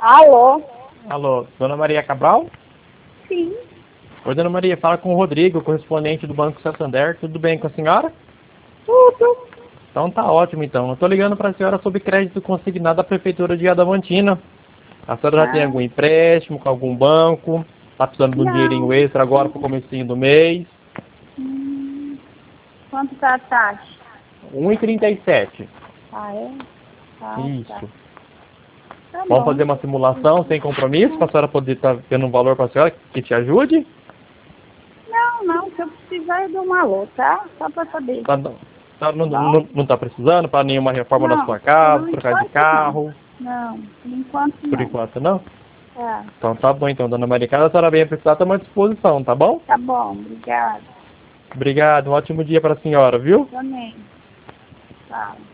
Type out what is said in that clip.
Alô? Alô, Dona Maria Cabral? Sim. Oi, Dona Maria, fala com o Rodrigo, correspondente do Banco Santander. Tudo bem com a senhora? Tudo. Então tá ótimo, então. Eu tô ligando para a senhora sobre crédito consignado da Prefeitura de Adamantina. A senhora já tem algum empréstimo com algum banco? Tá precisando de um dinheirinho extra agora pro comecinho do mês? Quanto tá a taxa? 1,37. Ah, é? Ah, Isso. tá. Tá Vamos bom. fazer uma simulação sem compromisso para a senhora poder estar tendo um valor para a senhora que te ajude? Não, se eu precisar eu dou um alô, tá? Só pra saber. Não tá precisando para nenhuma reforma da sua casa, trocar de carro? Não, por enquanto não. Por enquanto não? Tá. Então tá bom então, Dona Maria. Caso a senhora venha precisar, estamos à disposição, tá bom? Tá bom, obrigada. Obrigado, um ótimo dia para a senhora, viu? Também. Tá.